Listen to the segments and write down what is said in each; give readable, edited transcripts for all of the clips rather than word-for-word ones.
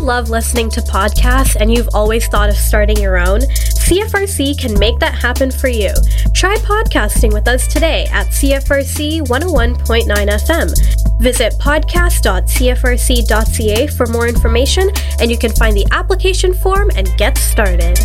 love listening to podcasts and you've always thought of starting your own? CFRC can make that happen for you. Try podcasting with us today at CFRC 101.9 FM. Visit podcast.cfrc.ca for more information, and you can find the application form and get started.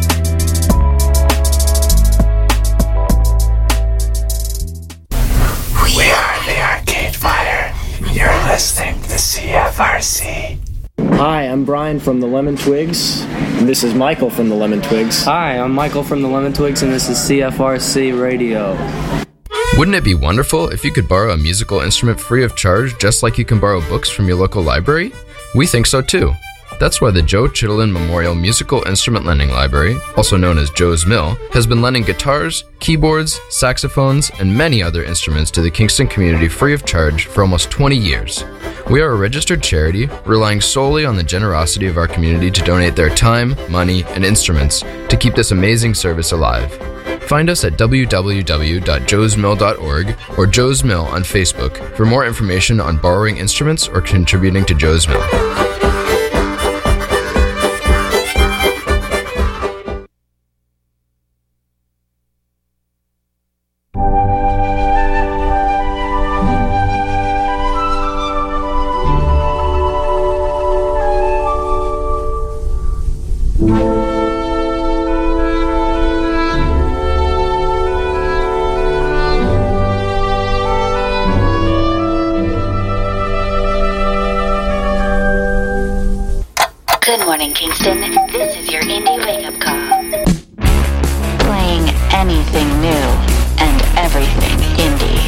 We are the Arcade Fire. You're listening to CFRC. Hi, I'm Brian from the Lemon Twigs. And this is Michael from the Lemon Twigs. Hi, I'm Michael from the Lemon Twigs, and this is CFRC Radio. Wouldn't it be wonderful if you could borrow a musical instrument free of charge, just like you can borrow books from your local library? We think so too. That's why the Joe Chittenden Memorial Musical Instrument Lending Library, also known as Joe's Mill, has been lending guitars, keyboards, saxophones, and many other instruments to the Kingston community free of charge for almost 20 years. We are a registered charity, relying solely on the generosity of our community to donate their time, money, and instruments to keep this amazing service alive. Find us at www.joesmill.org or Joe's Mill on Facebook for more information on borrowing instruments or contributing to Joe's Mill. Good morning, Kingston. This is your indie wake-up call. Playing anything new and everything indie.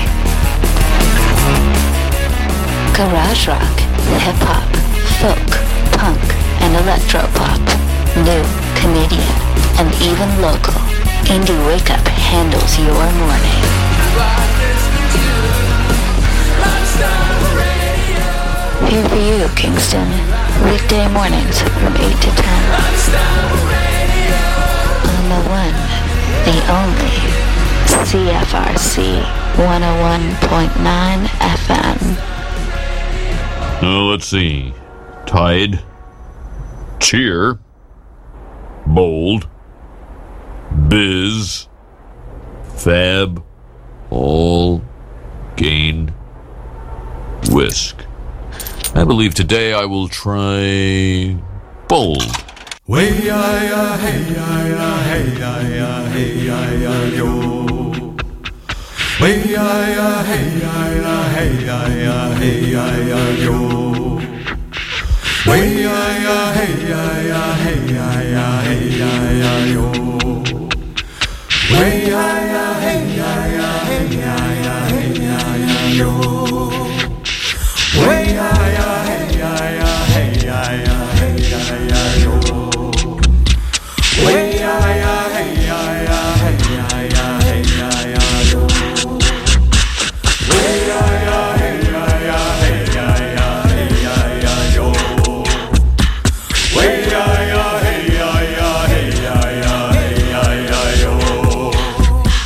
Garage rock, hip-hop, folk, punk, and electro-pop. New, Canadian, and even local. Indie Wake-Up handles your morning. Here for you, Kingston. Weekday mornings from 8 to 10. On the one, the only, CFRC 101.9 FM. Let's see. Tide. Cheer. Bold. Biz. Fab. All. Gain. Whisk. I believe today I will try bold. Way-ya-ya, hey-ya-ya, hey-ya-ya, hey-ya-ya, yo. Way-ya-ya, hey-ya-ya, hey-ya-ya, hey-ya-ya, yo. Way-ya-ya, hey-ya-ya, hey-ya-ya, hey-ya-ya, yo. Way-ya-ya, hey-ya-ya, hey-ya-ya, hey-ya-ya, yo. Way-ya-ya, hey-ya-ya, hey-ya-ya, hey-ya-ya, yo. Way-ya-ya, hey-ya-ya, hey-ya-ya, hey-ya-ya, yo. Way-ya-ya, hey-ya-ya, hey-ya-ya, hey-ya-ya, yo. Way-ya-ya, hey-ya-ya, hey-ya-ya, hey-ya-ya, yo.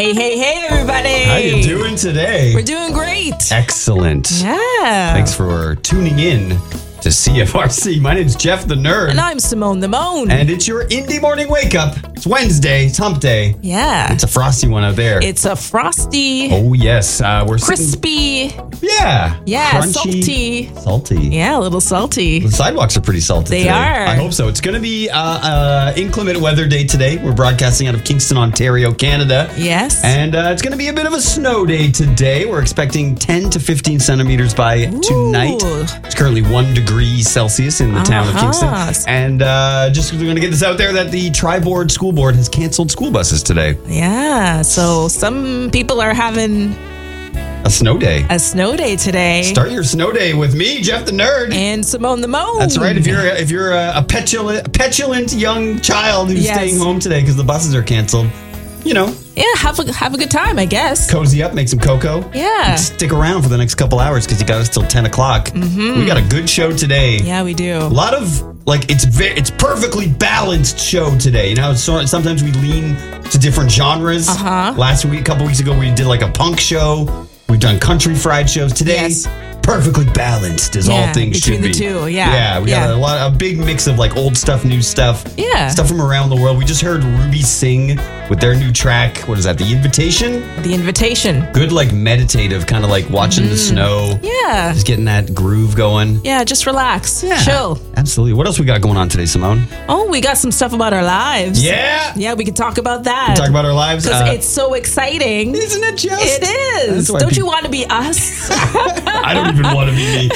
Hey, everybody. How you doing today? We're doing great. Excellent. Yeah. Thanks for tuning in to CFRC. My name's Jeff the Nerd. And I'm Simone the Moan. And it's your Indie Morning Wake Up. It's Wednesday. It's hump day. Yeah. It's a frosty one out there. It's a frosty. Oh, yes. We're crispy. Yeah. Yeah. Crunchy. Salty. Yeah, a little salty. The sidewalks are pretty salty They today. are. I hope so. It's going to be inclement weather day today. We're broadcasting out of Kingston, Ontario, Canada. Yes. And it's going to be a bit of a snow day today. We're expecting 10 to 15 centimeters by tonight. It's currently 1 degree Celsius in the town of Kingston. And just we're going to get this out there that the Tri-Board School Board has canceled school buses today. Yeah. So some people are having a snow day. A snow day today. Start your snow day with me, Jeff the Nerd. And Simone the Moan. That's right. If you're a petulant young child who's staying home today because the buses are canceled, you know. Yeah, have a good time, I guess. Cozy up, make some cocoa. Yeah. And stick around for the next couple hours because you got us till 10 o'clock. Mm-hmm. We got a good show today. Yeah, we do. A lot of, it's perfectly balanced show today. You know, sometimes we lean to different genres. A couple weeks ago, we did like a punk show. We've done country fried shows. Today, perfectly balanced as all things should be. Between the two, Yeah, we got a big mix of like old stuff, new stuff. Yeah. Stuff from around the world. We just heard Ruby sing with their new track. What is that? The Invitation? The Invitation. Good, like meditative, kind of like watching the snow. Yeah. Just getting that groove going. Yeah, just relax. Yeah. Chill. Absolutely. What else we got going on today, Simone? Oh, we got some stuff about our lives. Yeah. Yeah, we can talk about that. Talk about our lives. Because it's so exciting. Isn't it just? It is. Don't you want to be us? I don't even want to be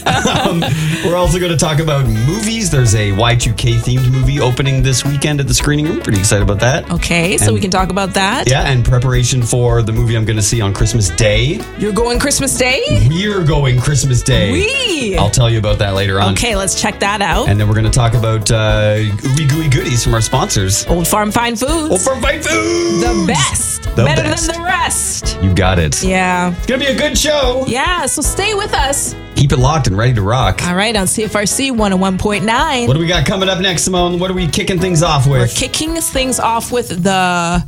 me. We're also going to talk about movies. There's a Y2K themed movie opening this weekend at the screening room. Pretty excited about that. Okay, so we can talk about that. Yeah, and preparation for the movie I'm going to see on Christmas Day. You're going Christmas Day? We're going Christmas Day. I'll tell you about that later on. Okay, let's check that out. And then we're going to talk about ooey gooey goodies from our sponsors. Old Farm Fine Foods. Old Farm Fine Foods. The best. Better than the rest. You got it. Yeah. It's going to be a good show. Yeah, so stay with us. Keep it locked and ready to rock. All right, on CFRC 101.9. What do we got coming up next, Simone? What are we kicking things off with? We're kicking things off with the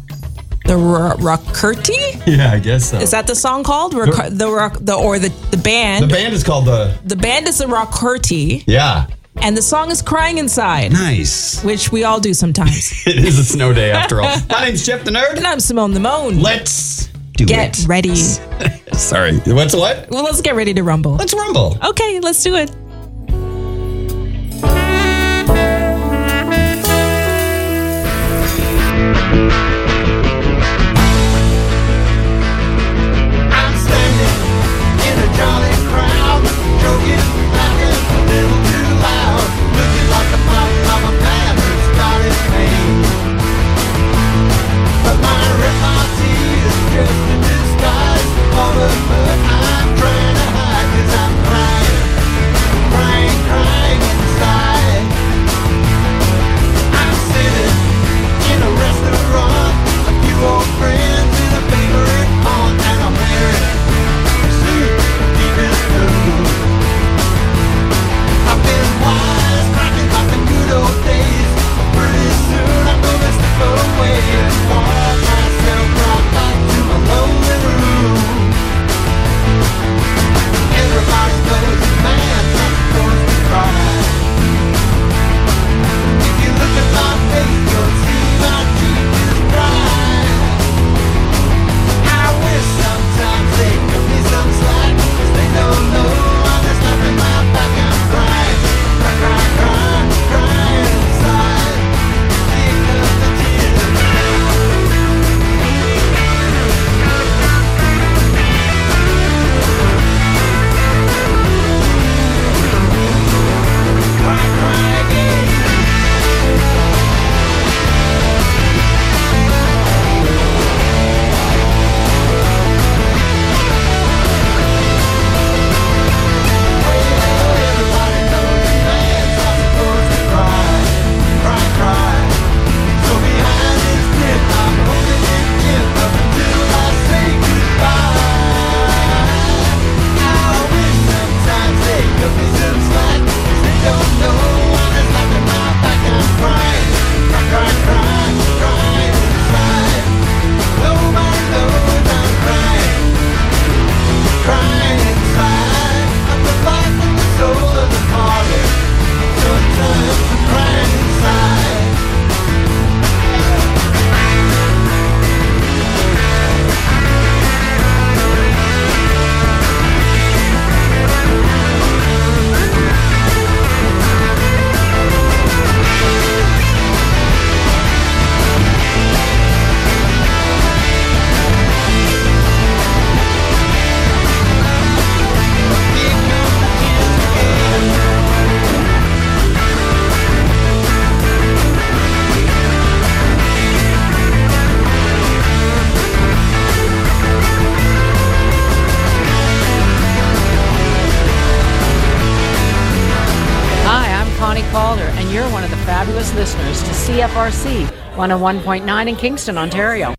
Rockerty? Yeah, I guess so. Is that the song called? The band? The band is called The band is the Rockerty. Yeah. And the song is Crying Inside. Nice. Which we all do sometimes. It is a snow day after all. My name's Jeff the Nerd. And I'm Simone the Moan. Let's do Get it. ready. Sorry. What's what? Well, let's get ready to rumble. Let's rumble. Okay, let's do it. I'm standing in a jolly crowd, joking, laughing a little too loud, looking like a mountain of a man who's got his pain. But my repartee is just a disguise for the hurt I'm trying to hide, 'cause I'm crying inside. I'm sitting in a restaurant, a few old friends in a favorite haunt, and I'm wearing a suit deep in blue. I've been wise, cracking like the good old days, but pretty soon I'm gonna step away and walk myself right back to my lonely room. Everybody knows a man's not supposed to cry. newest listeners to CFRC 101.9 in Kingston, Ontario.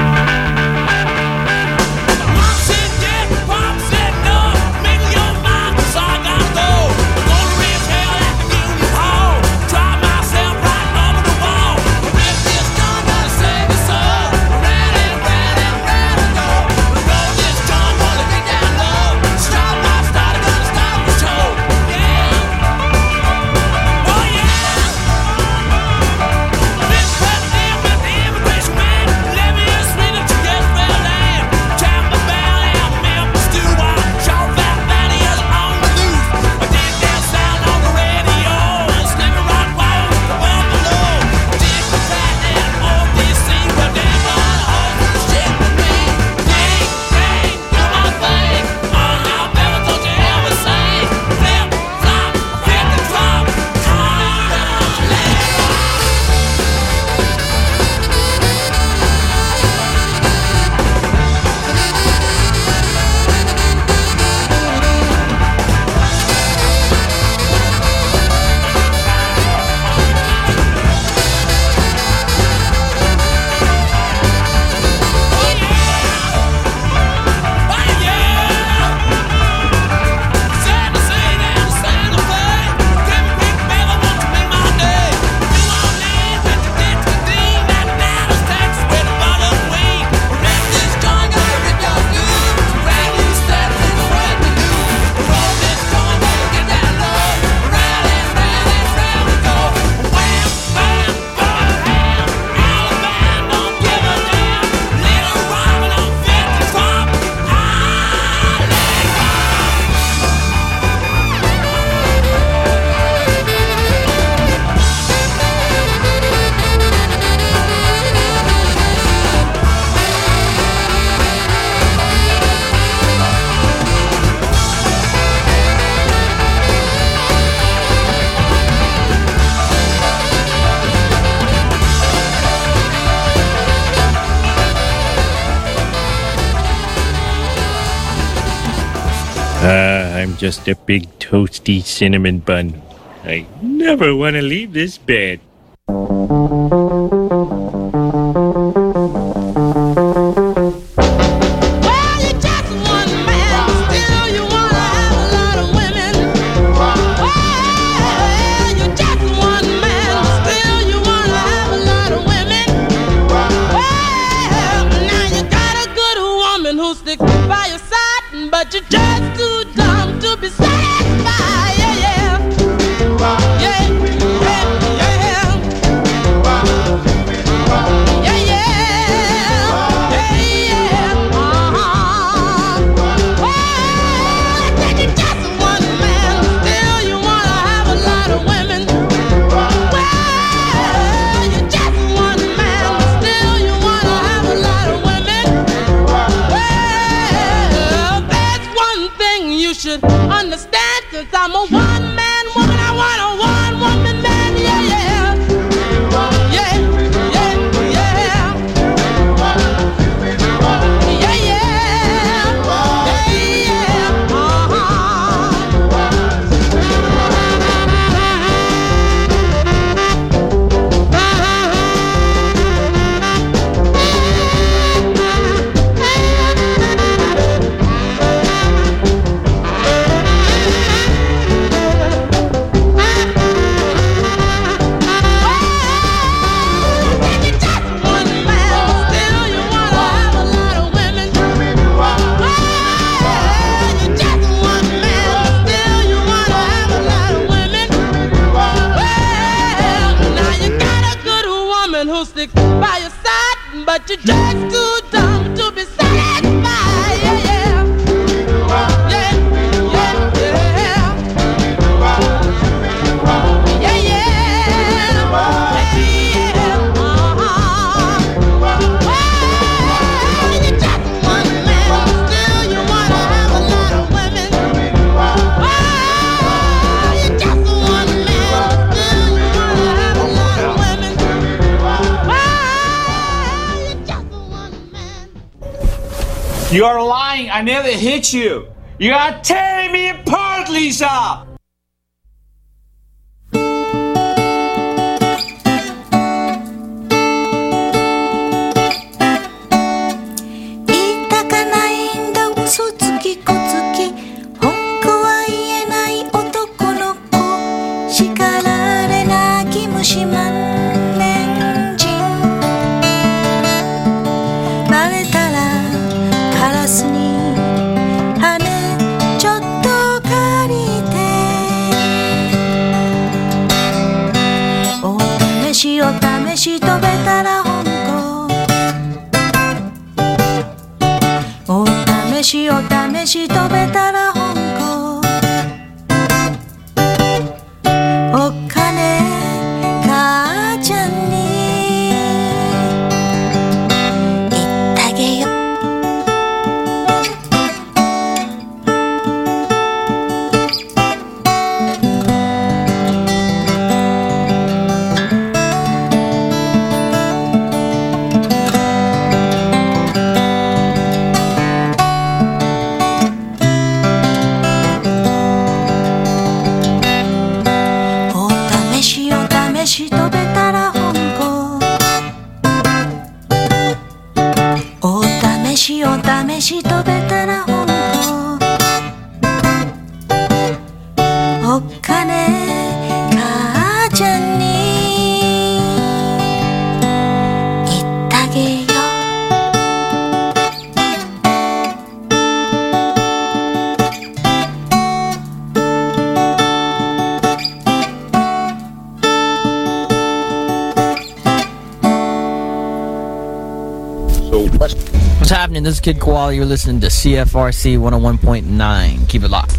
I'm just a big toasty cinnamon bun. I never want to leave this bed. You are lying. I never hit you. You are tearing me apart, Lisa. 試し飛べたら香港お金母ちゃんに言ってあげよし飛べたら香港お試し飛べたら香港お金母ちゃんに言ってあげよ What's happening? This is Kid Koala. You're listening to CFRC 101.9. Keep it locked.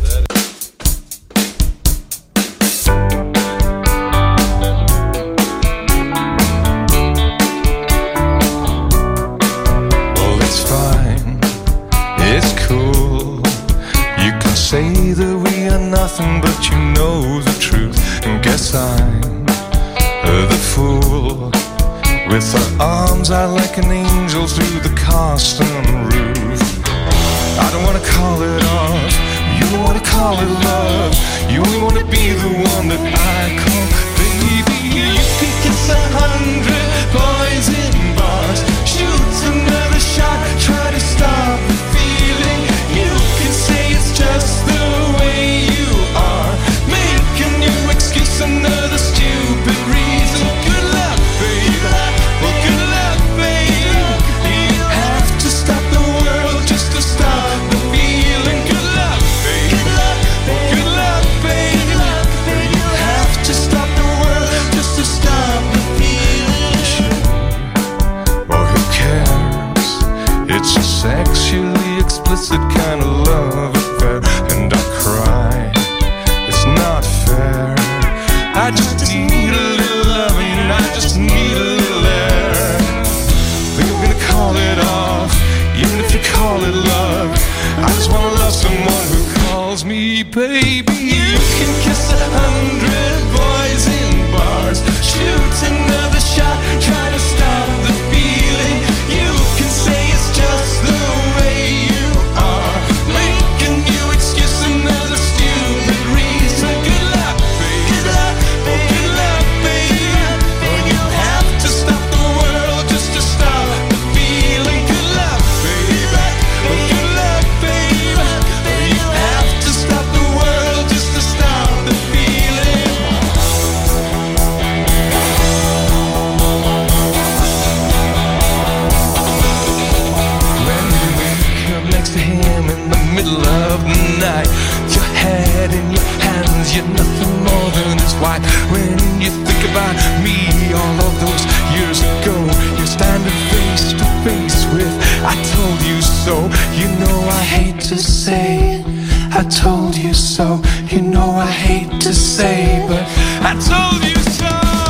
Well, it's fine. It's cool. You can say that we are nothing, but you know the truth. And guess I'm the fool. With her arms out like an angel through the custom roof. I don't wanna call it off, you don't wanna call it love. You only wanna be the one that I call baby. You can kiss 100 boys in bars, shoot another shot, try to stop the feeling. You can say it's just the way you are, make a new excuse, another stupid reason. Good luck, baby. It's a sexually explicit kind of love affair, and I cry, it's not fair. I just need a little loving, I just need a little air. Think I'm gonna call it off, even if you call it love. I just wanna love someone who calls me baby. You can kiss 100 boys in bars, shoot another shot, try to stop the feeling. You can say it's just the way you are, make a new excuse, another stupid reason. Good luck, baby. Good luck, baby. Good luck, baby. Oh, you have to stop the world just to stop the feeling. Good luck, baby. Oh, good luck, baby. Oh, you have to stop the world just to stop the feeling. When you wake up next to him in the middle of the night, your head in your hands, you're nothing more than his wife. When you think about me all of those years ago, you're standing face to face with I told you so. You know I hate to say I told you so. You know I hate to say, but I told you so.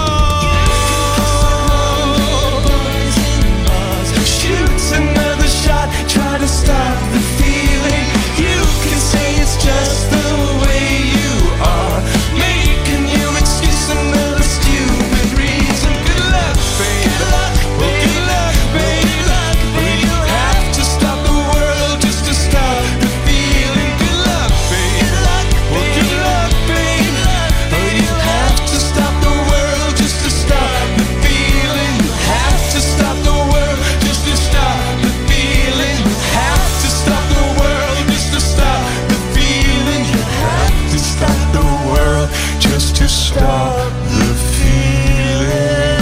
Shoot another shot, try to stop the feeling. You can say it's just the way you are, make a new excuse, another stupid reason. Good luck, baby. Good luck, baby. Good luck, baby. You have to stop the world just to stop the feeling. Good luck, baby. Good luck, baby. Good luck, baby. Oh, you have to stop the world just to stop the feeling. You have to stop the world just to stop the feeling. You have to stop the world just to stop the feeling. You have to stop the world just to stop the feeling.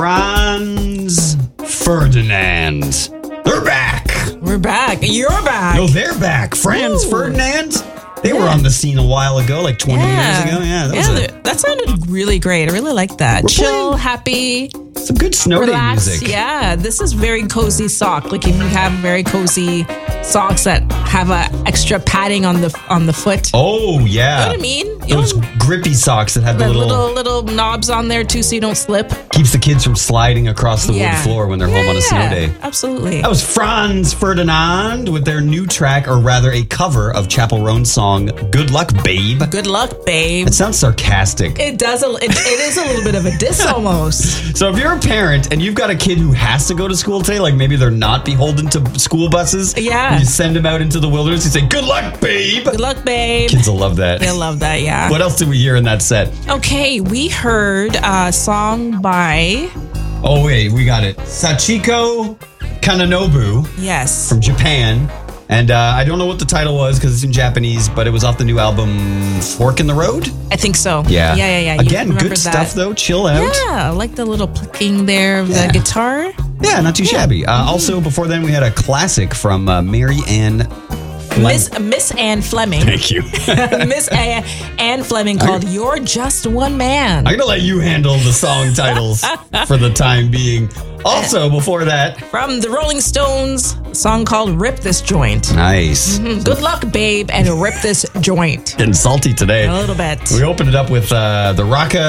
Franz Ferdinand. They're back. We're back. You're back. No, they're back. Franz Ferdinand. They were on the scene a while ago, like 20 years ago. Yeah, that sounded really great. I really like that. We're Chill, happy. Some good snow day relaxed. music. Yeah, this is very cozy sock. Like if you have very cozy socks that have a extra padding on the foot. Oh, yeah. You know what I mean? Those grippy socks that have the little knobs on there too, so you don't slip. Keeps the kids from sliding across the wood floor when they're home on a snow day. Absolutely. That was Franz Ferdinand with their new track, or rather a cover of Chapel Roan's song, Good Luck, Babe. Good luck, babe. It sounds sarcastic. It does. It is a little bit of a diss almost. So if you're a parent and you've got a kid who has to go to school today, like maybe they're not beholden to school buses. Yeah. You send them out into the wilderness, you say, good luck, babe. Good luck, babe. Kids will love that. They'll love that, yeah. What else did we hear in that set? Okay, we heard a song by... Oh, wait, we got it. Sachiko Kananobu. Yes. From Japan. And I don't know what the title was because it's in Japanese, but it was off the new album Fork in the Road? I think so. Yeah. Yeah. Again, good stuff though. Chill out. Yeah, I like the little picking there of the guitar. Yeah, not too shabby. Also, before then, we had a classic from Mary Ann Miss Anne Fleming. Thank you. Miss Anne Fleming called You're Just One Man. I'm going to let you handle the song titles for the time being. Also, before that, from the Rolling Stones, a song called Rip This Joint. Nice. Good luck, babe, and rip this joint. Getting salty today. A little bit. We opened it up with the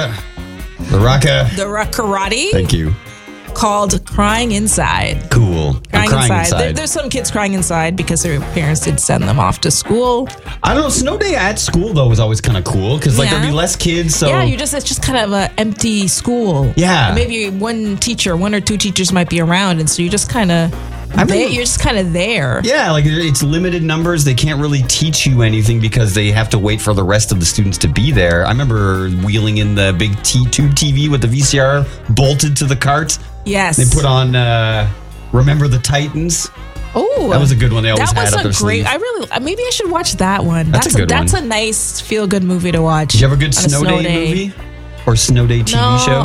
Rockarati. Thank you. Called Crying Inside. Cool. Crying inside. There's some kids crying inside because their parents did send them off to school. I don't know. Snow day at school, though, was always kind of cool because there'd be less kids. So yeah, it's just kind of an empty school. Yeah. Maybe one or two teachers might be around, and so you just kind of... you're just kind of there. Yeah, like it's limited numbers. They can't really teach you anything because they have to wait for the rest of the students to be there. I remember wheeling in the big tube TV with the VCR bolted to the cart. Yes. They put on Remember the Titans. Oh, that was a good one. They always had up their sleeve. Maybe I should watch that one. That's a good one. That's a nice feel-good movie to watch. Did you have a good snow day movie or snow day TV show?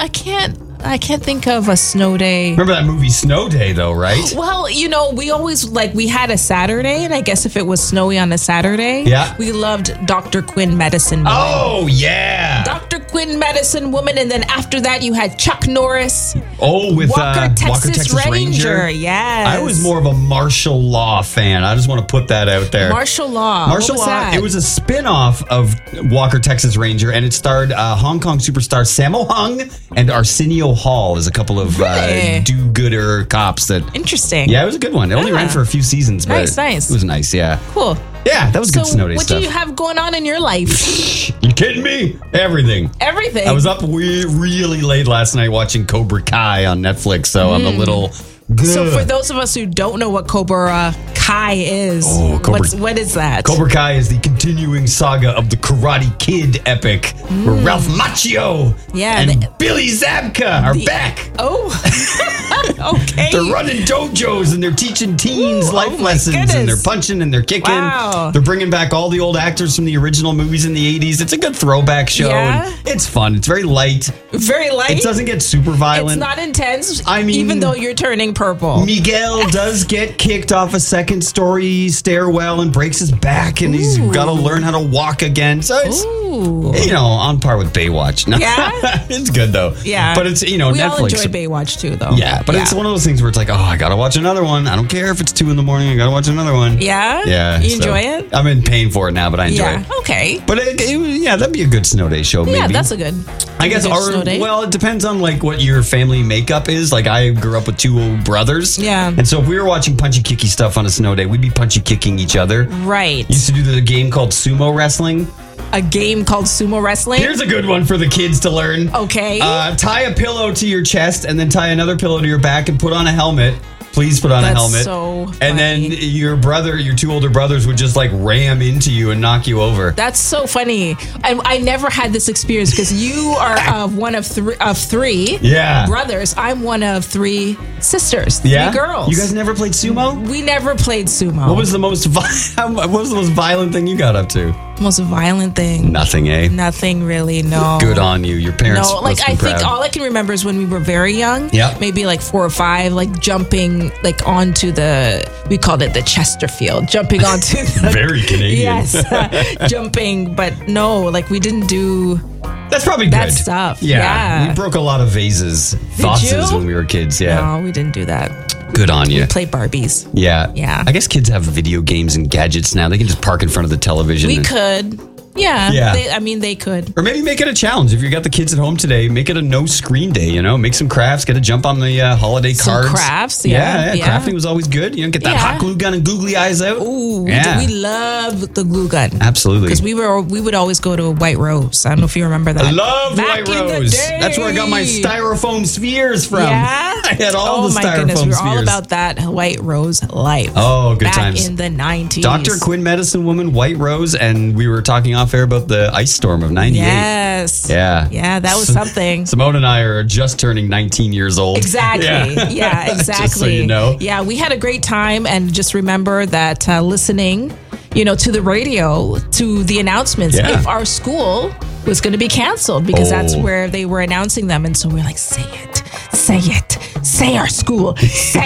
I can't think of a snow day. Remember that movie Snow Day, though, right? Well, we always, we had a Saturday, and I guess if it was snowy on a Saturday, we loved Dr. Quinn Medicine Woman. Oh, yeah. Dr. Quinn Medicine Woman, and then after that, you had Chuck Norris. Oh, with Walker, Texas Ranger. Yes. I was more of a martial law fan. I just want to put that out there. Martial law. Martial law. That? It was a spin-off of Walker, Texas Ranger, and it starred Hong Kong superstar Sammo Hung and Arsenio Hall as a couple of do-gooder cops. Interesting. Yeah, it was a good one. It only ran for a few seasons, but nice. It was nice, yeah. Cool. Yeah, that was good snow day stuff. What do you have going on in your life? You kidding me? Everything. Everything? I was up really late last night watching Cobra Kai on Netflix, so I'm a little... So for those of us who don't know what Cobra Kai is, what is that? Cobra Kai is the continuing saga of the Karate Kid epic, where Ralph Macchio and Billy Zabka are back. Oh, okay. They're running dojos and they're teaching teens life lessons and they're punching and they're kicking. Wow. They're bringing back all the old actors from the original movies in the 80s. It's a good throwback show. Yeah. And it's fun. It's very light. Very light? It doesn't get super violent. It's not intense, even though you're turning purple. Miguel does get kicked off a second-story stairwell and breaks his back, and he's got to learn how to walk again. So it's, on par with Baywatch. No, yeah? It's good, though. Yeah. But it's, we Netflix. We all enjoyed Baywatch, too, though. Yeah, but it's one of those things where it's like, I got to watch another one. I don't care if it's 2 a.m. I got to watch another one. Yeah? Yeah. You enjoy it? I'm in pain for it now, but I enjoy it. Okay. But that'd be a good snow day show, maybe. Yeah, that's a good. I guess it depends on what your family makeup is. Like I grew up with 2 brothers. Yeah. And so if we were watching punchy kicky stuff on a snow day, we'd be punchy kicking each other. Right. Used to do the game called sumo wrestling. A game called sumo wrestling? Here's a good one for the kids to learn. Okay. Tie a pillow to your chest and then tie another pillow to your back and put on a helmet. Please put on a helmet. So funny. And then your 2 older brothers would just ram into you and knock you over. That's so funny. I never had this experience because you are one of three brothers. I'm one of 3 sisters. 3 girls. You guys never played sumo? We never played sumo. What was the most violent thing you got up to? Most violent thing? Nothing, eh? Nothing really, no. Good on you. Your parents. No, I think all I can remember is when we were very young. Yeah. Maybe 4 or 5, jumping jumping like onto we called it the Chesterfield, jumping onto the, very Canadian. Yes, jumping, but no, like we didn't do. That's probably that good. stuff. Yeah. We broke a lot of vases when we were kids. Yeah. No, we didn't do that. Good on you. We play Barbies. Yeah. Yeah. I guess kids have video games and gadgets now. They can just park in front of the television. We could. Yeah. They could. Or maybe make it a challenge. If you got the kids at home today, make it a no screen day, Make some crafts, get a jump on the holiday cards. Some crafts, yeah. Crafting was always good. Get that hot glue gun and googly eyes out. Ooh, we love the glue gun. Absolutely. Because we would always go to White Rose. I don't know if you remember that. I love White Rose. That's where I got my styrofoam spheres from. Yeah? I had all the styrofoam spheres. Oh my goodness, we were all about that White Rose life. Oh, good back times. in the 90s. Dr. Quinn Medicine Woman, White Rose, and we were talking off air about the ice storm of 98. Yes. Yeah. Yeah, that was something. Simone and I are just turning 19 years old. Exactly. Yeah, exactly. Just so you know. Yeah, we had a great time, and just remember that listening, to the radio, to the announcements, if our school was going to be canceled, because that's where they were announcing them. And so we're like, say our school, say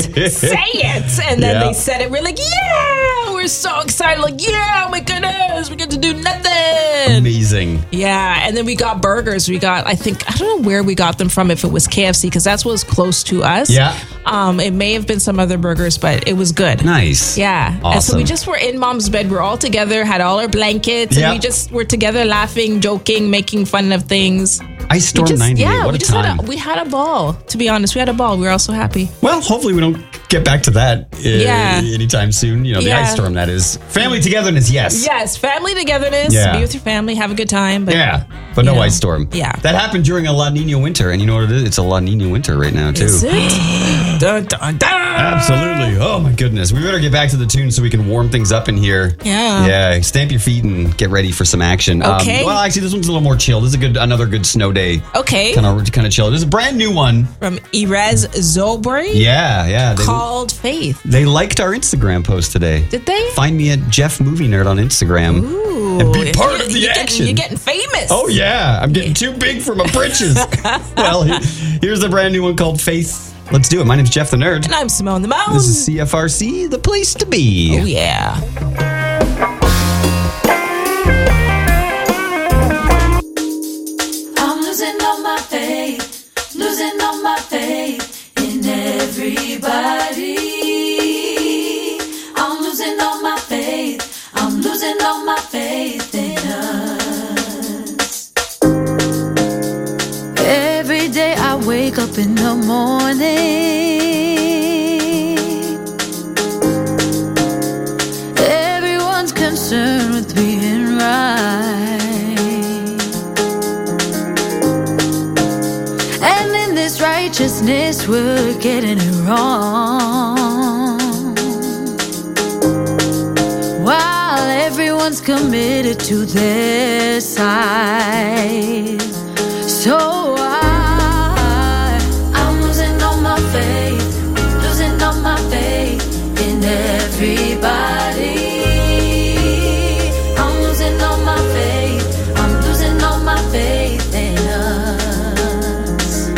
it. And then they said it. We're like, yeah, we're so excited. Like, yeah, oh my goodness, we get to do nothing. Amazing. Yeah. And then we got burgers. I don't know where we got them from, if it was KFC, because that's what was close to us. Yeah. It may have been some other burgers, but it was good. Nice. Yeah. Awesome. And so we just were in mom's bed. We're all together, had all our blankets, and we just were together laughing, joking, making fun of things. Ice Storm 98. Yeah, what a time. We had a ball. To be honest, we had a ball. We were all so happy. Well, hopefully we don't get back to that anytime soon. The ice storm, that is. Family togetherness, yes. Yes, family togetherness. Yeah. Be with your family, have a good time. But, but no ice storm. Yeah. That happened during a La Nina winter, and you know what it is? It's a La Nina winter right now, too. Is it? Dun, dun, dun. Absolutely. Oh, my goodness. We better get back to the tune so we can warm things up in here. Yeah. Yeah. Stamp your feet and get ready for some action. Okay. Well, actually, this one's a little more chill. This is another good snow day. Okay. Kind of chill. There's a brand new one. From Erez Zobri. Yeah. Called Faith. They liked our Instagram post today. Did they? Find me at Jeff Movie Nerd on Instagram. Ooh. And be part of the action. You're getting famous. Oh, yeah. I'm getting too big for my britches. Well, here's a brand new one called Faith. Let's do it. My name's Jeff the Nerd. And I'm Simone the Mouse. This is CFRC, the place to be. Oh, yeah. I'm losing all my faith in everybody. I'm losing all my faith in us. Every day I wake up in the morning, everyone's concerned with being right. And in this righteousness we're getting it wrong, while everyone's committed to their side. So I'm losing all my faith in everybody. I'm losing all my faith in us.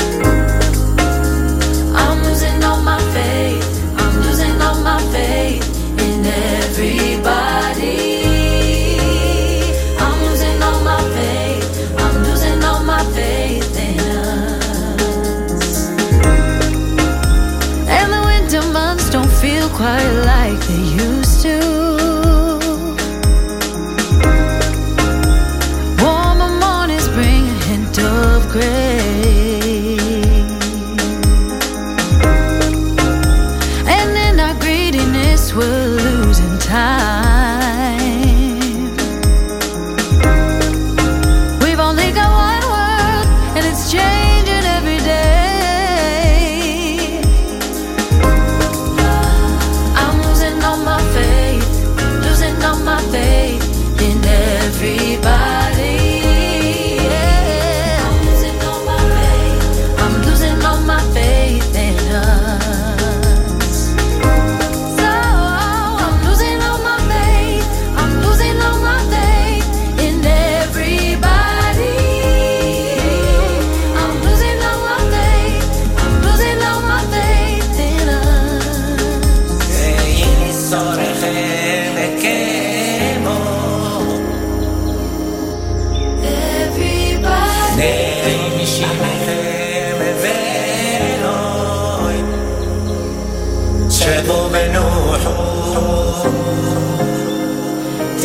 I'm losing all my faith in everybody. I'm losing all my faith in us. And the winter months don't feel quite like they used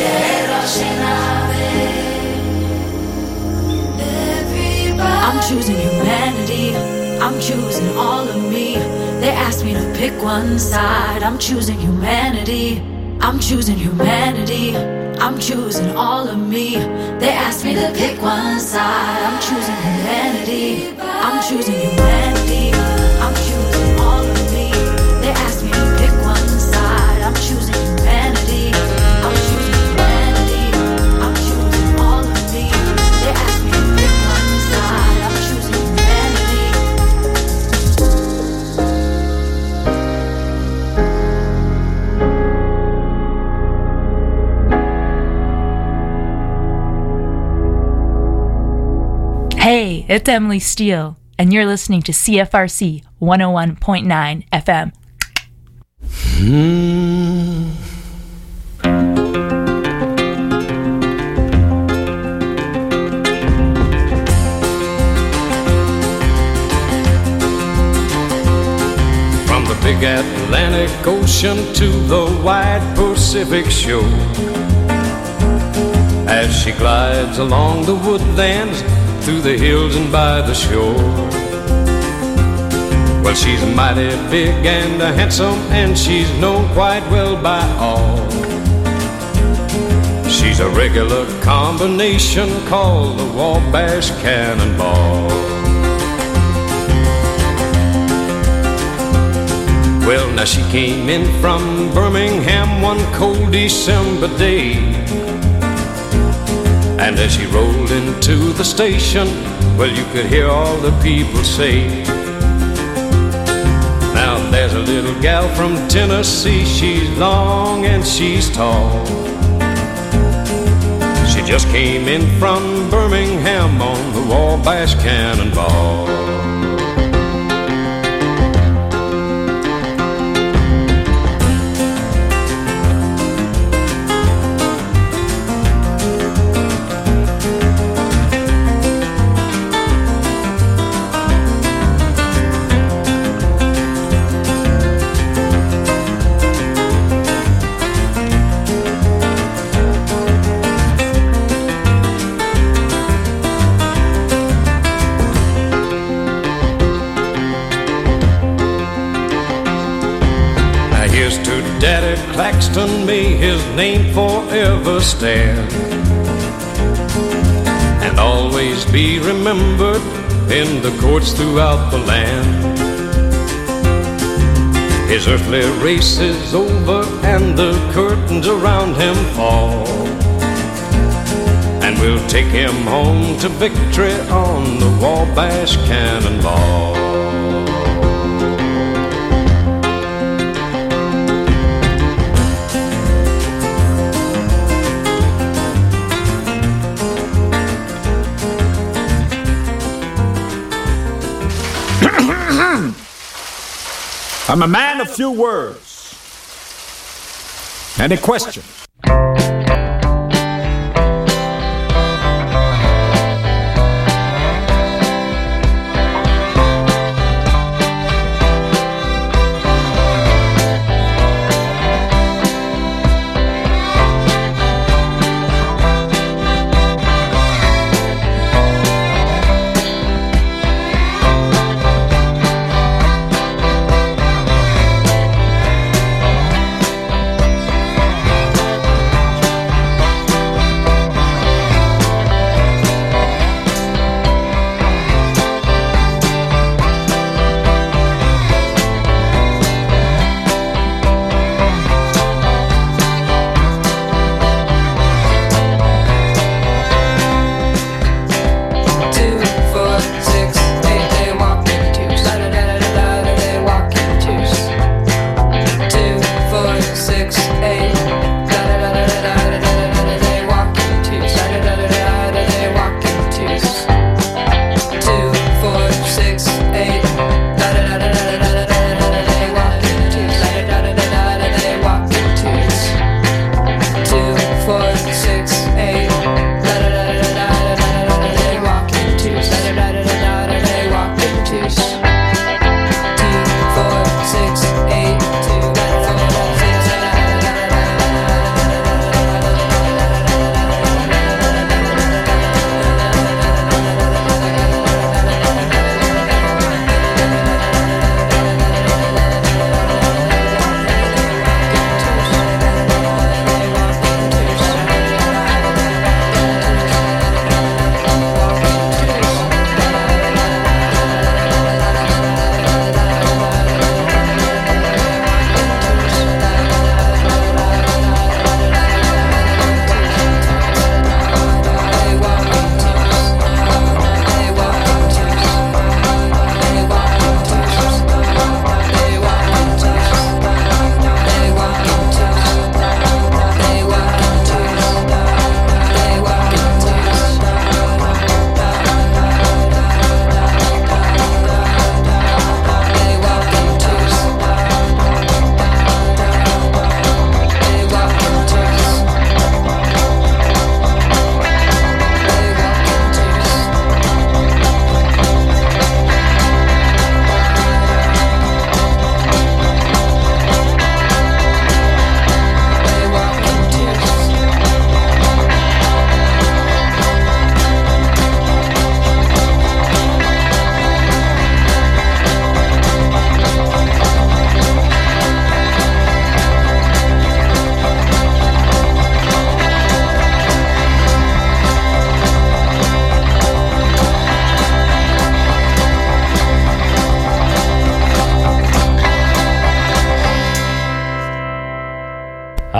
I'm choosing humanity. I'm choosing all of me. They asked me to pick one side. I'm choosing humanity. I'm choosing humanity. I'm choosing all of me. They asked me to pick one side. I'm choosing humanity. I'm choosing humanity. I'm choosing all of me. They asked me to pick one side. I'm choosing humanity. I'm choosing humanity. I'm choosing all of me. They asked me to pick one side. I'm choosing humanity. Hey, it's Emily Steele, and you're listening to CFRC 101.9 FM. From the big Atlantic Ocean to the wide Pacific shore, as she glides along the woodlands, through the hills and by the shore. Well, she's mighty big and handsome, and she's known quite well by all. She's a regular combination called the Wabash Cannonball. Well, now she came in from Birmingham one cold December day, and as she rolled into the station, well, you could hear all the people say, now there's a little gal from Tennessee. She's long and she's tall. She just came in from Birmingham on the Wabash Cannonball. Daddy Claxton, may his name forever stand and always be remembered in the courts throughout the land. His earthly race is over and the curtains around him fall, and we'll take him home to victory on the Wabash Cannonball. I'm a man of few words. Any question?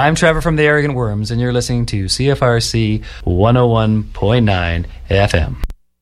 I'm Trevor from the Arrogant Worms, and you're listening to CFRC 101.9 FM.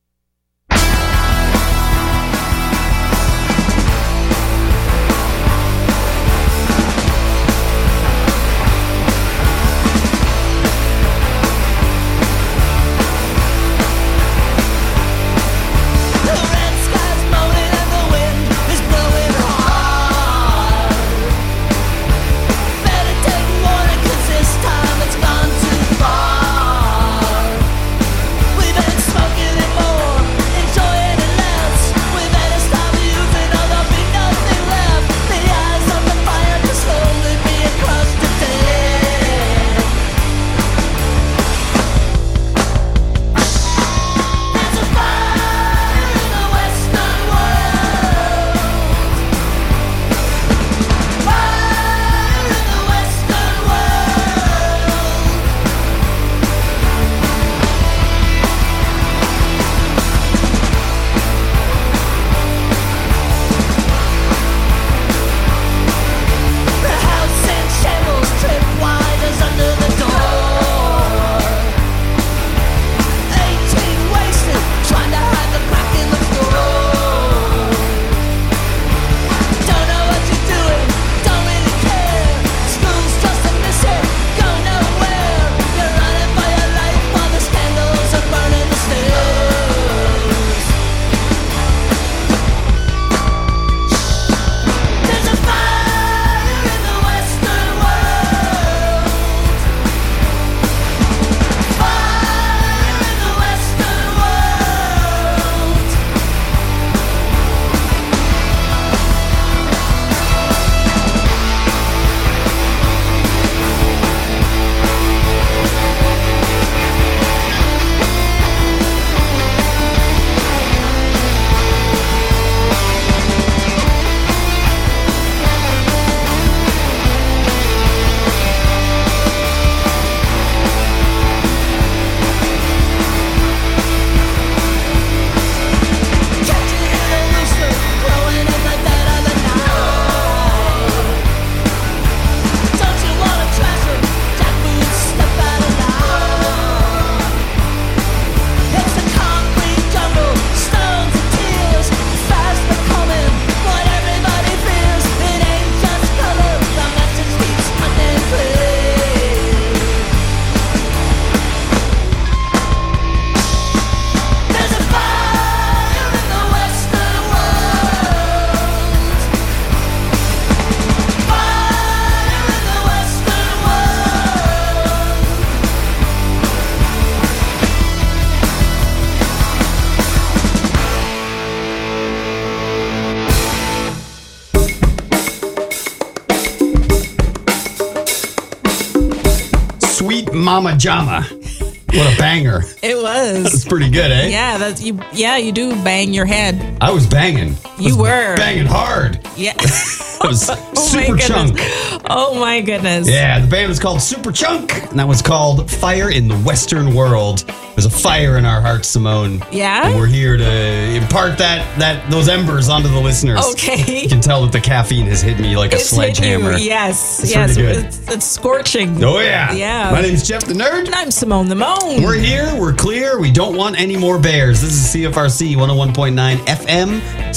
Mama Jama. What a banger. It was. That's pretty good, eh? Yeah, that's you. Yeah, you do bang your head. I was banging. You were banging hard. Yeah. It was Super Chunk. Oh my goodness. Yeah, the band was called Super Chunk, and that was called Fire in the Western World. There's a fire in our hearts, Simone. Yeah? And we're here to impart those embers onto the listeners. Okay. You can tell that the caffeine has hit me like a sledgehammer. Yes. It's yes. pretty good. It's scorching. Oh, yeah. Yeah. My name's Jeff the Nerd. And I'm Simone the Moan. We're here. We're clear. We don't want any more bears. This is CFRC 101.9 FM,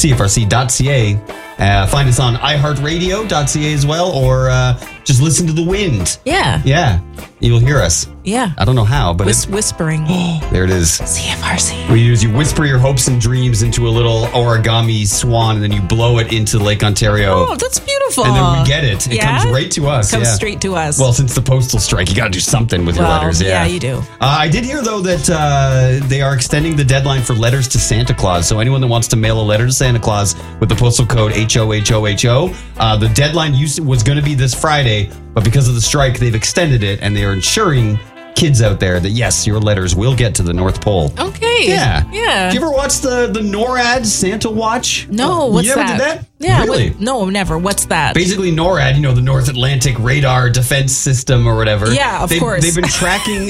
CFRC.ca. Find us on iHeartRadio.ca as well, or just listen to the wind. Yeah. Yeah. You'll hear us. Yeah. I don't know how, but whispering. There it is. CFRC. What you do is you whisper your hopes and dreams into a little origami swan, and then you blow it into Lake Ontario. Oh, that's beautiful. And then we get it. It comes right to us. Comes straight to us. Well, since the postal strike, you got to do something with your letters. Yeah, you do. I did hear, though, that they are extending the deadline for letters to Santa Claus. So anyone that wants to mail a letter to Santa Claus with the postal code HOHOHO, the deadline was going to be this Friday, but because of the strike, they've extended it, and they are ensuring kids out there that, yes, your letters will get to the North Pole. Okay. Yeah. Yeah. Did you ever watch the NORAD Santa Watch? No, what's that? You never did that? Yeah. Really? No, never. What's that? Basically, NORAD, the North Atlantic Radar Defense System or whatever. Yeah, of course. They've been tracking,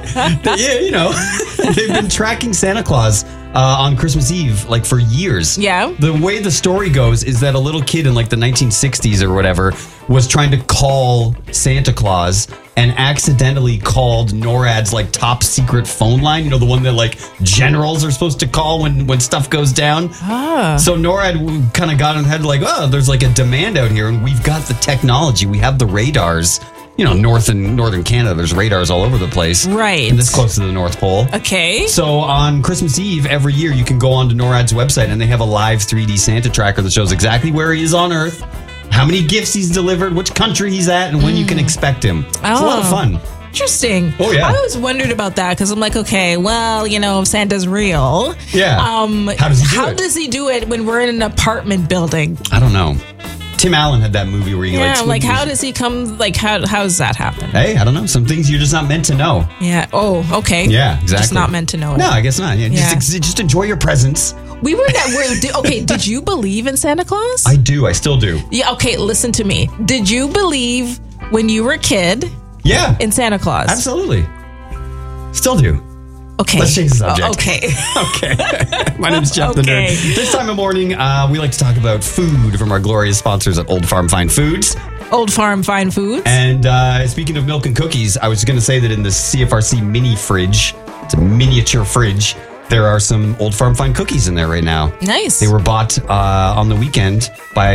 they've been tracking Santa Claus on Christmas Eve, for years. Yeah. The way the story goes is that a little kid in the 1960s or whatever was trying to call Santa Claus and accidentally called NORAD's like top secret phone line. You know, the one that like generals are supposed to call when stuff goes down. So NORAD kind of got in the head like, oh, there's like a demand out here, and we've got the technology. We have the radars. You know, northern Canada, there's radars all over the place. Right. And this close to the North Pole. Okay. So on Christmas Eve every year, you can go onto NORAD's website and they have a live 3D Santa tracker that shows exactly where he is on Earth, how many gifts he's delivered, which country he's at, and when you can expect him. It's a lot of fun. Interesting. Oh, yeah. I always wondered about that because I'm like, okay, well, you know, if Santa's real. Yeah. How does he do it? How does he do it when we're in an apartment building? I don't know. Tim Allen had that movie where he like how does he come, like, how does that happen? Hey, I don't know. Some things you're just not meant to know. Yeah. Oh, okay. Yeah, exactly. Just not meant to know it. No, I guess not. Yeah, Yeah. Just enjoy your presents. We were okay, did you believe in Santa Claus? I do. I still do. Yeah, okay, listen to me. Did you believe when you were a kid Yeah. in Santa Claus? Absolutely. Still do. Okay. Let's change the subject. Okay. Okay. My name's Jeff the Okay. Nerd. This time of morning, we like to talk about food from our glorious sponsors at Old Farm Fine Foods. Old Farm Fine Foods. And speaking of milk and cookies, I was going to say that in the CFRC mini fridge, it's a miniature fridge, there are some Old Farm Fine cookies in there right now. Nice. They were bought on the weekend by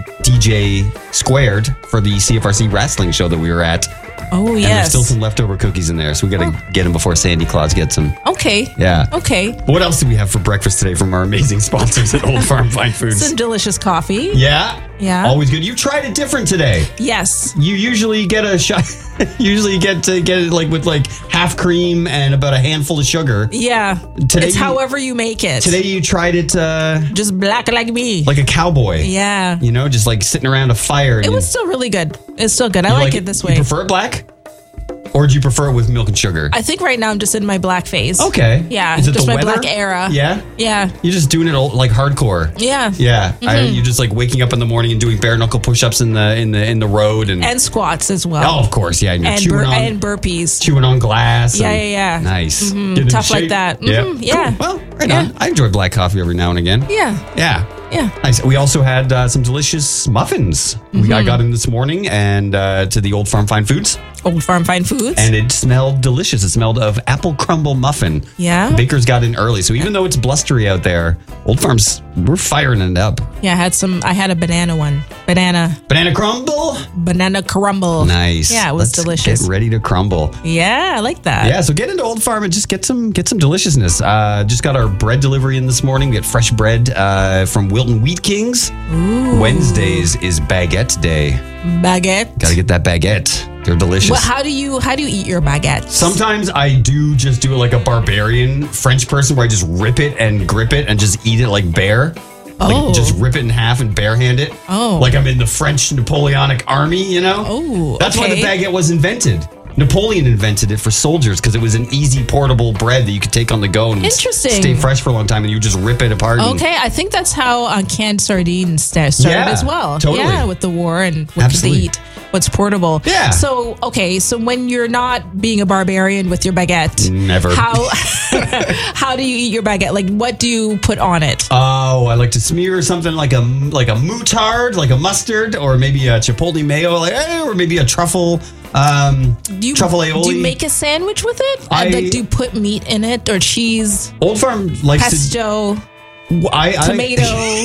DJ Squared for the CFRC wrestling show that we were at. Oh, And yes. there's still some leftover cookies in there, so we got to get them before Sandy Claus gets them. Okay. Yeah. Okay. What else do we have for breakfast today from our amazing sponsors at Old Farm Fine Foods? Some delicious coffee. Yeah. Yeah. Always good. You tried it different today. Yes. You usually get a shot. Usually get it like with like half cream and about a handful of sugar. Yeah. Today it's you- however you make it. Today you tried it just black like me. like a cowboy. Yeah. You know, just like sitting around a fire. It was still really good. It's still good. I You like it this way. You prefer it black? Or do you prefer it with milk and sugar? I think right now I'm just in my black phase. Okay. Yeah. Is it just the my weather? black era. Yeah? Yeah. You're just doing it all, like hardcore. Yeah. Yeah. Mhm. You're just like waking up in the morning and doing bare knuckle push-ups in the road And squats as well. Oh, of course, yeah. And you're chewing and burpees. chewing on glass. Yeah, and- yeah, yeah. Nice. Mhm. Get in Tough like shape. that. Yeah. Mhm, yeah. Cool. Well, right on. I enjoy black coffee every now and again. Yeah. Yeah. Yeah. Nice. We also had some delicious muffins. I got in this morning and to the Old Farm Fine Foods. Old Farm Fine Foods. And it smelled delicious. It smelled of apple crumble muffin. Yeah? Bakers got in early. So even though it's blustery out there, Old Farm's, we're firing it up. Yeah, I had a banana one. Banana crumble? Banana crumble. Nice. Yeah, it was Let's delicious. Get ready to crumble. Yeah, I like that. Yeah, so get into Old Farm and just get some deliciousness. Just got our bread delivery in this morning. We get fresh bread from Wilton Wheat Kings. Ooh. Wednesdays is baguette day. Baguette. Got to get that baguette. They're delicious. Well, how do you eat your baguette? Sometimes I do just do it like a barbarian French person where I just rip it and grip it and just eat it like bear. Oh. Like just rip it in half and barehand it. Oh. Like I'm in the French Napoleonic army, you know? Oh, That's why the okay. baguette was invented. Napoleon invented it for soldiers because it was an easy portable bread that you could take on the go and Interesting. stay fresh for a long time, and you just rip it apart. and- Okay, I think that's how canned sardines started Yeah, as well. totally. Yeah, with the war and what Absolutely. could they eat, what's portable. Yeah. So, okay, so when you're not being a barbarian with your baguette, Never. how how do you eat your baguette? Like, what do you put on it? Oh, I like to smear something like a moutarde, like a mustard, or maybe a chipotle mayo, or maybe a truffle. Truffle aioli. Do you make a sandwich with it? Like, do you put meat in it or cheese? Old Farm likes pesto, I tomato,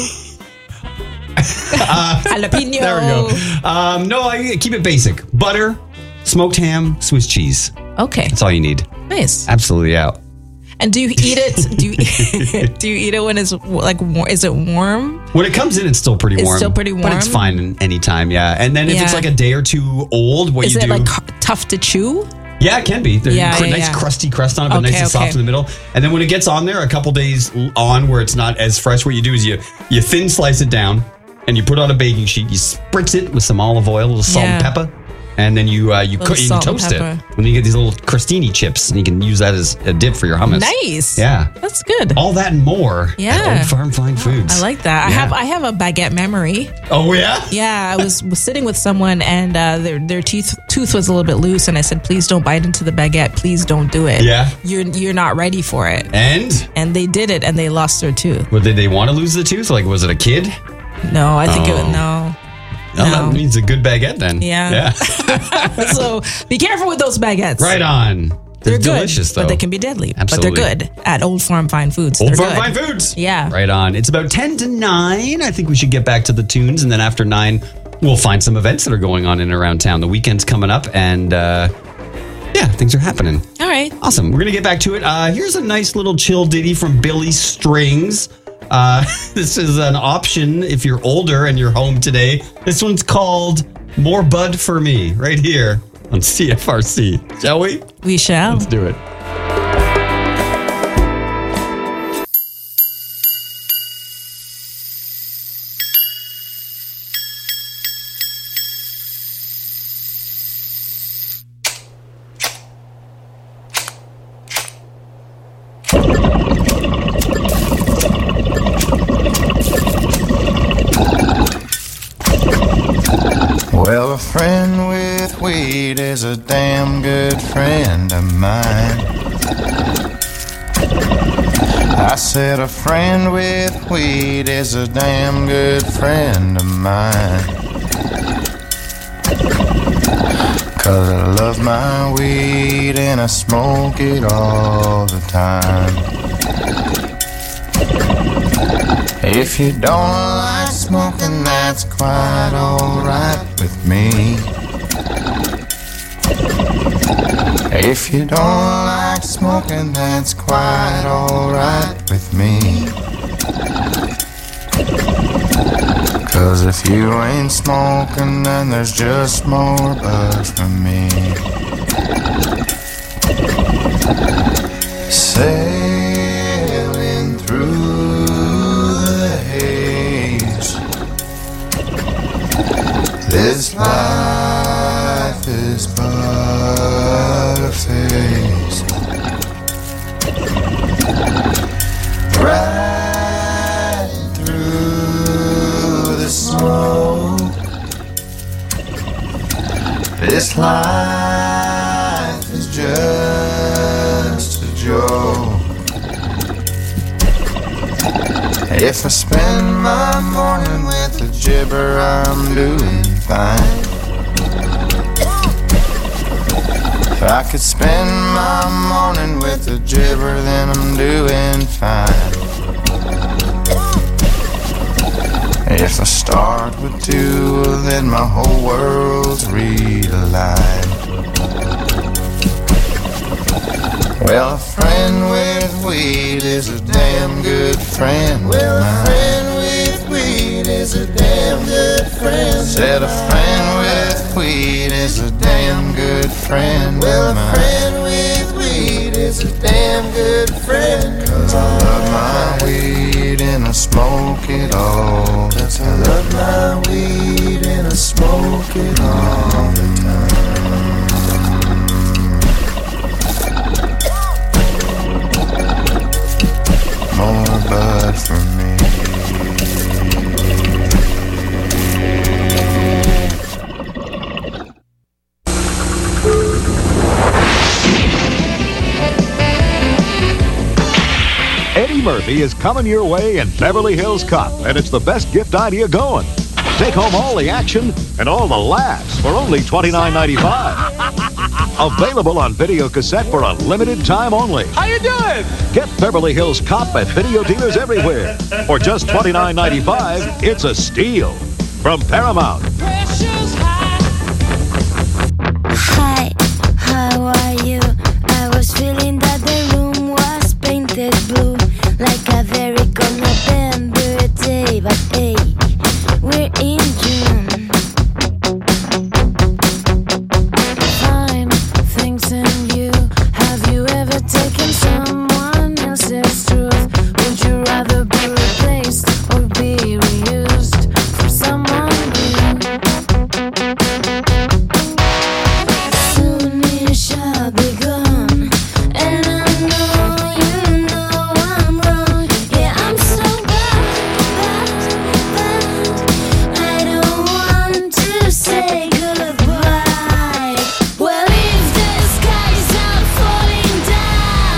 jalapeno. There we go. No, I keep it basic. Butter, smoked ham, Swiss cheese. Okay. That's all you need. Nice. Absolutely out. And do you eat it? Do you eat it when it's like is it warm? When it comes in, it's still pretty It's warm. still pretty But it's warm? fine anytime, yeah. And then if it's Yeah. like a day or two old, what Is you it do... like tough to chew? Yeah, it can be. There's Yeah, yeah, nice yeah. crusty crust on it, but nice Okay, and soft okay. in the middle. And then when it gets on there, a couple days on where it's not as fresh, what you do is you thin slice it down and you put it on a baking sheet. You spritz it with some olive oil, a little salt and Yeah. pepper. And then you cook, you salt and toast it. pepper. And you get these little crostini chips, and you can use that as a dip for your hummus. Nice. Yeah. That's good. All that and more Yeah. at Old Farm Fine Foods. I like that. Yeah. I have a baguette memory. Oh, yeah? Yeah, I was sitting with someone and their tooth was a little bit loose, and I said, "Please don't bite into the baguette. Please don't do it. Yeah. You're not ready for it." And they did it, and they lost their tooth. Well, did they want to lose the tooth? Like, was it a kid? No, I think Oh. no. That means a good baguette then. Yeah. So be careful with those baguettes. Right on. They're good, delicious, though. but they can be deadly. Absolutely. But they're good at Old Farm Fine Foods. Old They're Farm good. Fine Foods. Yeah. Right on. It's about 10 to 9. I think we should get back to the tunes. And then after 9, we'll find some events that are going on in and around town. The weekend's coming up, and things are happening. All right. Awesome. We're going to get back to it. Here's a nice little chill ditty from Billy Strings. This is an option if you're older and you're home today. This one's called More Bud for Me, right here on CFRC. Shall we? We shall. Let's do it. Well, a friend with weed is a damn good friend of mine. I said a friend with weed is a damn good friend of mine. 'Cause I love my weed and I smoke it all the time. If you don't like smoking, that's quite alright with me. If you don't like smoking, that's quite alright with me. 'Cause if you ain't smoking, then there's just more bud for me. Sailing through the haze, this life is but a phase. Riding through the smoke, this life is just a joke. If I spend my morning with a gibber, I'm doing fine. If I could spend my morning with a gibber, then I'm doing fine. If I start with 2, then my whole world's realigned. Well, a friend with weed is a damn good friend. Well, a friend with weed is a damn good friend. Said a friend with weed is a damn good friend. Well, a friend with weed is a damn good friend. 'Cause I love my weed and I smoke it all the time. I love my weed and I smoke it all the time. More bud for me. Eddie Murphy is coming your way in Beverly Hills Cop, and it's the best gift idea going. Take home all the action and all the laughs for only $29.95. Available on video cassette for a limited time only. How you doing? Get Beverly Hills Cop at video dealers everywhere. For just $29.95, it's a steal. From Paramount. Hi, how are you? I was feeling that the room was painted blue, like a very cold November day. But hey, we're in June. Fine things in you. Have you ever taken someone else's truth? Would you rather be replaced or be reused for someone new? Soon it shall be gone, and I know you know I'm wrong. Yeah, I'm so bad. I don't want to say goodbye. Well, if the skies are falling down,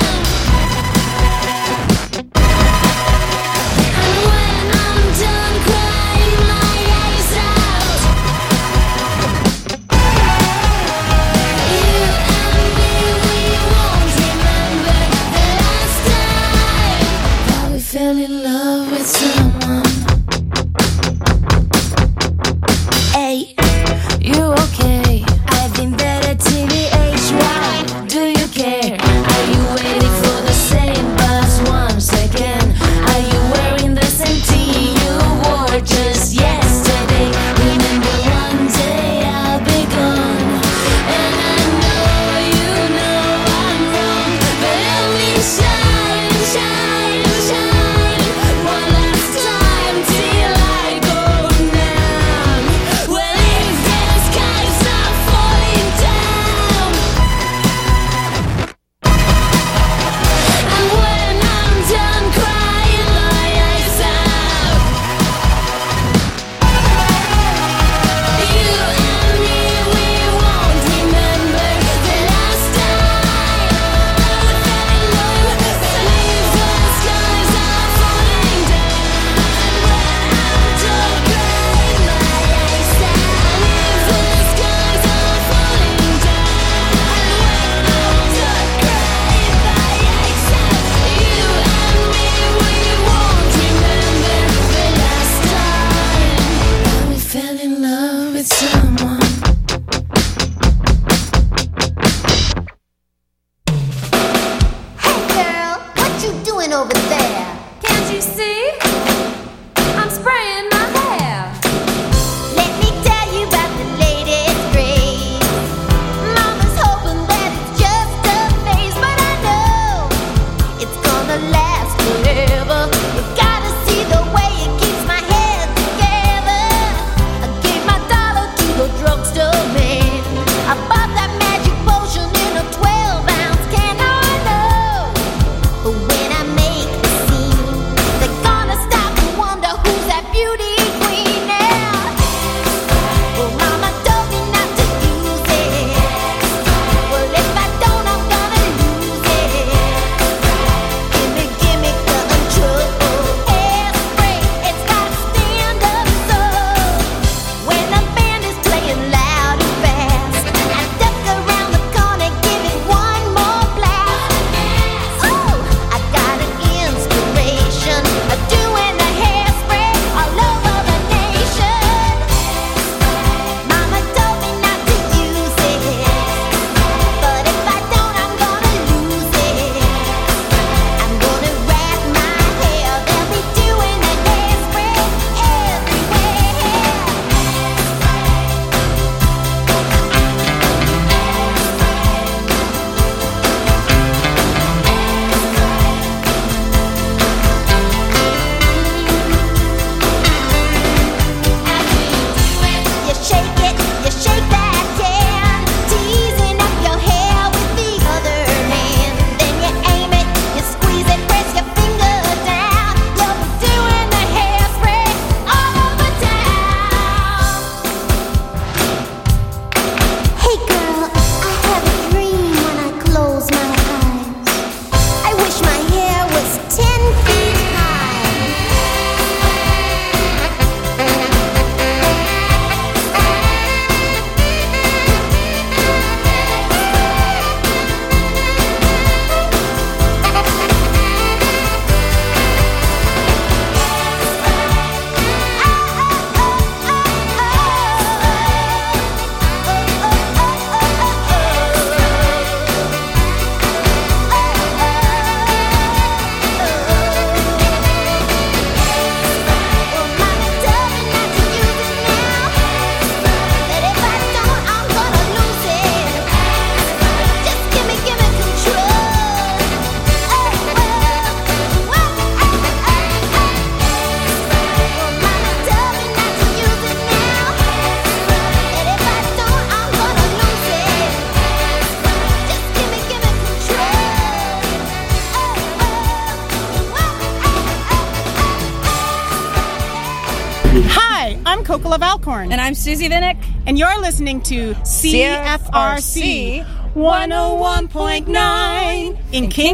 Hi, I'm Coco Lavalcorn. And I'm Susie Vinnick. And you're listening to CFRC 101.9 in King.